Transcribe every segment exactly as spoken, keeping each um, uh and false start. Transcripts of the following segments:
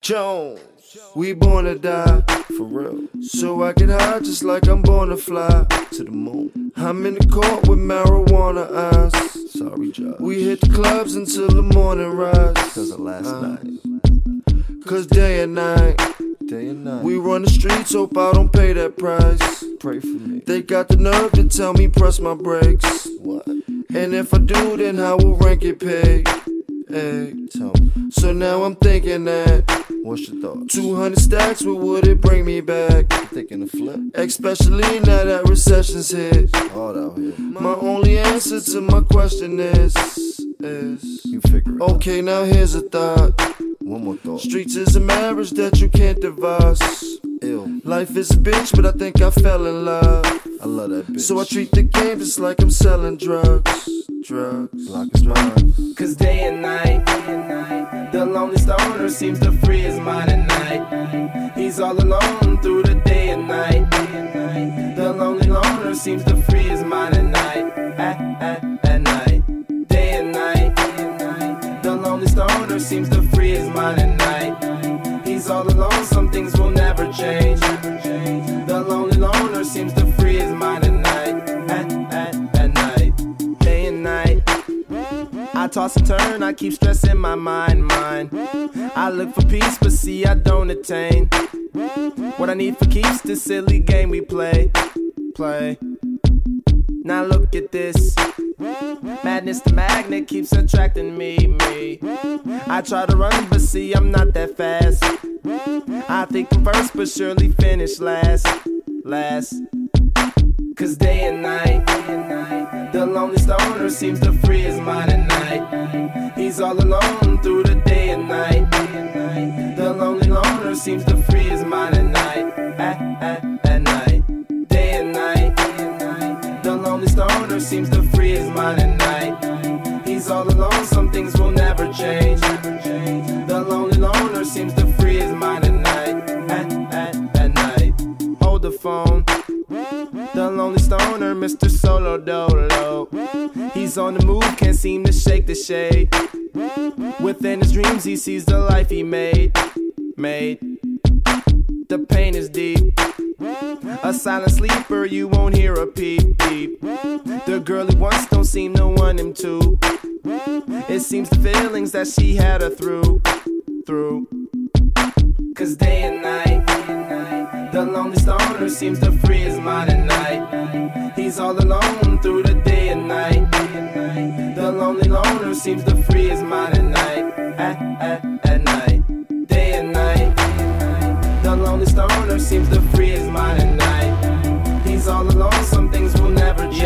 Jones, we born to die, for real. So I get high just like I'm born to fly to the moon. I'm in the court with marijuana eyes. Sorry, Josh. We hit the clubs until the morning rise. Cause of last uh, night. Cause day and night. Day and night. We run the streets, hope I don't pay that price. Pray for me. They got the nerve to tell me press my brakes. What? And if I do, then how will rent get paid? Hey, tell me. So now I'm thinking that. What's your thought? two hundred stacks, what would it bring me back? I'm thinking a flip. Especially now that recession's hit. Hard out here. My only answer to my question is, is you figure it okay, out. Now here's a thought. One more thought. Streets is a marriage that you can't divorce. Ill. Life is a bitch, but I think I fell in love. I love that bitch. So I treat the game just like I'm selling drugs. Drugs, block is mine. Cause day and night, the lonely stoner seems to free his mind at night. He's all alone through the day and night. The lonely loner seems to free his mind at night. At, at, at night, day and night. The lonely stoner seems to free his mind at night. He's all alone, some things will never change. The lonely loner seems to free his mind at night. At, at, at night, day and night. I toss and turn, I keep stressing my mind, mind. I look for peace, but see I don't attain. What I need for keeps this silly game we play, play. Now look at this. Madness, the magnet keeps attracting me, me. I try to run, but see I'm not that fast. I think I'm first, but surely finish last, last. Cause day and night, the lonely stoner seems to free his mind at night. He's all alone through the day and night. The lonely loner seems to free his mind at night. At, at, at night, day and night. The lonely stoner seems to free his mind at night. He's all alone, some things will never change. The lonely loner seems to free his mind at night. At, at, at night. Hold the phone. The lonely stoner, Mister Solo Dolo. He's on the move, can't seem to shake the shade. Within his dreams, he sees the life he made. Made. The pain is deep. A silent sleeper, you won't hear a peep, peep. The girl he wants don't seem to want him to. It seems the feelings that she had her through, through. Cause day and night, the lonely stoner seems to free his mind at night. He's all alone through the day and night. The lonely loner seems to free his mind at night. At, at, at night, day and night. The lonely stoner seems to free his mind at night. He's all alone, some things will never change.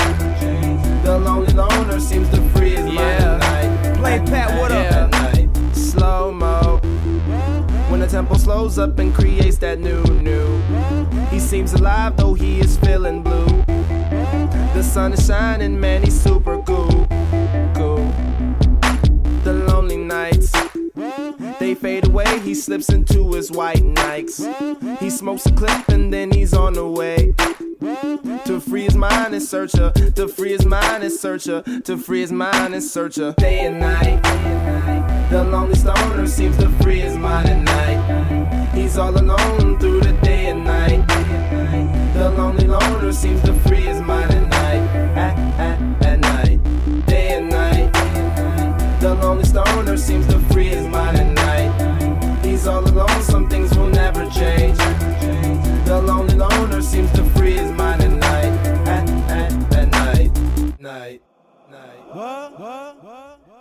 Yeah. The lonely loner seems to free his yeah. mind at night. Play Pat, what up? At night, slow mo. When the tempo slows up and creates that new, new. He seems alive though he is feeling blue. The sun is shining, man, he's super cool, cool. The lonely nights, they fade away, he slips into his white Nikes. He smokes a clip and then he's on the way. To free his mind and search her, to free his mind and search her, to free his mind and search her. Day and night, the lonely stoner seems to free his mind at night. He's all alone through the day and night. The lonely loner seems to free his mind at night. At, at, at night, day and night. The lonely stoner seems to free his mind at night. He's all alone, some things will never change. The lonely loner seems to free his mind at night. At, at, at night, night, night. What? What? What?